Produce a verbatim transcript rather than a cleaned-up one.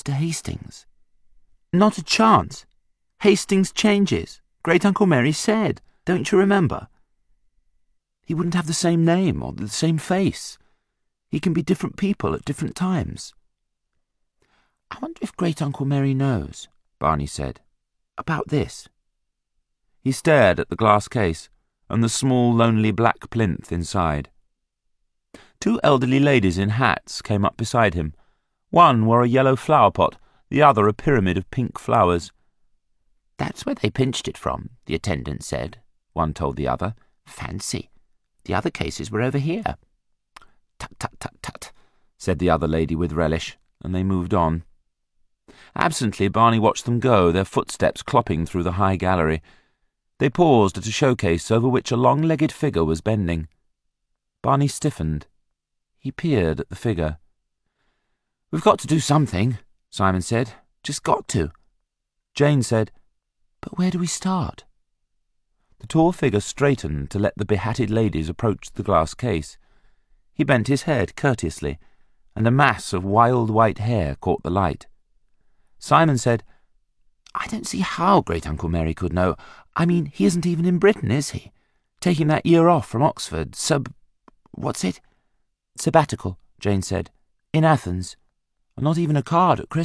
to Hastings. Not a chance. Hastings changes. Great-uncle Mary said. Don't you remember? He wouldn't have the same name or the same face. He can be different people at different times. I wonder if Great-uncle Mary knows, Barney said, about this. He stared at the glass case and the small, lonely black plinth inside. Two elderly ladies in hats came up beside him. One wore a yellow flower pot, the other a pyramid of pink flowers. That's where they pinched it from, the attendant said, one told the other. Fancy. The other cases were over here. Tut, tut, tut, tut, said the other lady with relish, and they moved on. Absently, Barney watched them go, their footsteps clopping through the high gallery. They paused at a showcase over which a long-legged figure was bending. Barney stiffened. He peered at the figure. We've got to do something, Simon said. Just got to. Jane said, But where do we start? The tall figure straightened to let the behatted ladies approach the glass case. He bent his head courteously, and a mass of wild white hair caught the light. Simon said, I don't see how Great-uncle Mary could know. I mean, he isn't even in Britain, is he? Taking that year off from Oxford, sub... what's it? Sabbatical, Jane said. In Athens. Not even a card at Christmas.